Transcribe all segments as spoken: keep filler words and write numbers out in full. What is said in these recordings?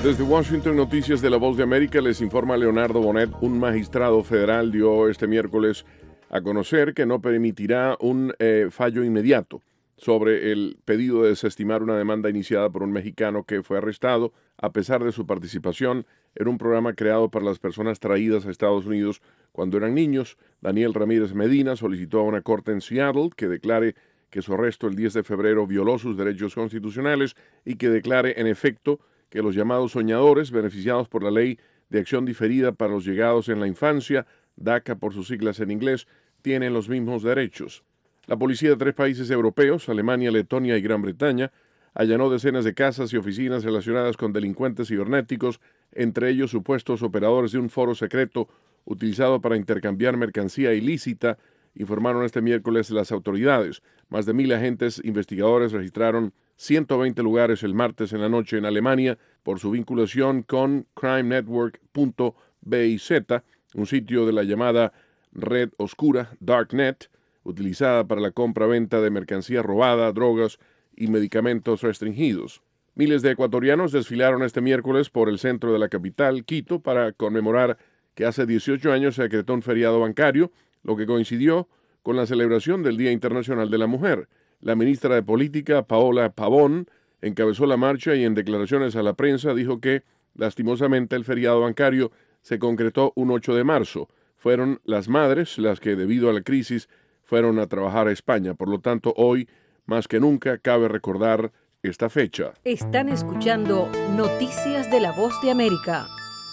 Desde Washington, Noticias de la Voz de América, les informa Leonardo Bonet. Un magistrado federal dio este miércoles a conocer que no permitirá un eh, fallo inmediato sobre el pedido de desestimar una demanda iniciada por un mexicano que fue arrestado a pesar de su participación en un programa creado para las personas traídas a Estados Unidos cuando eran niños. Daniel Ramírez Medina solicitó a una corte en Seattle que declare que su arresto el diez de febrero violó sus derechos constitucionales y que declare en efecto que los llamados soñadores, beneficiados por la Ley de Acción Diferida para los Llegados en la Infancia, DACA por sus siglas en inglés, tienen los mismos derechos. La policía de tres países europeos, Alemania, Letonia y Gran Bretaña, allanó decenas de casas y oficinas relacionadas con delincuentes cibernéticos, entre ellos supuestos operadores de un foro secreto utilizado para intercambiar mercancía ilícita, informaron este miércoles las autoridades. Más de mil agentes investigadores registraron ciento veinte lugares el martes en la noche en Alemania por su vinculación con crime network punto biz, un sitio de la llamada red oscura, Darknet, utilizada para la compra-venta de mercancía robada, drogas y medicamentos restringidos. Miles de ecuatorianos desfilaron este miércoles por el centro de la capital, Quito, para conmemorar que hace dieciocho años se decretó un feriado bancario, lo que coincidió con la celebración del Día Internacional de la Mujer. La ministra de Política, Paola Pavón, encabezó la marcha y en declaraciones a la prensa dijo que, lastimosamente, el feriado bancario se concretó un ocho de marzo. Fueron las madres las que, debido a la crisis, fueron a trabajar a España. Por lo tanto, hoy, más que nunca, cabe recordar esta fecha. Están escuchando Noticias de la Voz de América.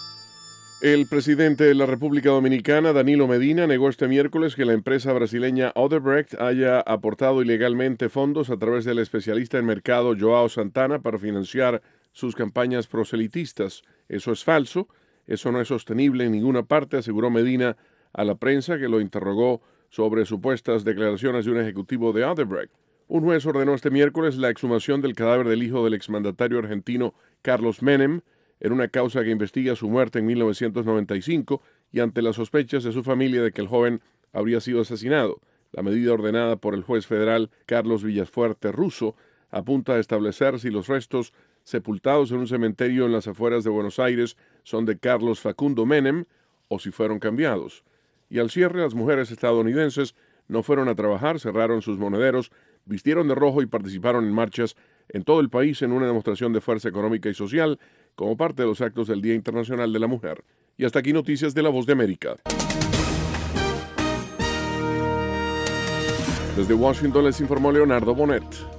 El presidente de la República Dominicana, Danilo Medina, negó este miércoles que la empresa brasileña Odebrecht haya aportado ilegalmente fondos a través del especialista en mercado Joao Santana para financiar sus campañas proselitistas. Eso es falso, eso no es sostenible en ninguna parte, aseguró Medina a la prensa, que lo interrogó sobre supuestas declaraciones de un ejecutivo de Odebrecht. Un juez ordenó este miércoles la exhumación del cadáver del hijo del exmandatario argentino Carlos Menem, en una causa que investiga su muerte en mil novecientos noventa y cinco y ante las sospechas de su familia de que el joven habría sido asesinado. La medida ordenada por el juez federal Carlos Villafuerte Russo apunta a establecer si los restos sepultados en un cementerio en las afueras de Buenos Aires son de Carlos Facundo Menem o si fueron cambiados. Y al cierre, las mujeres estadounidenses no fueron a trabajar, cerraron sus monederos, vistieron de rojo y participaron en marchas en todo el país en una demostración de fuerza económica y social como parte de los actos del Día Internacional de la Mujer. Y hasta aquí Noticias de la Voz de América. Desde Washington les informó Leonardo Bonet.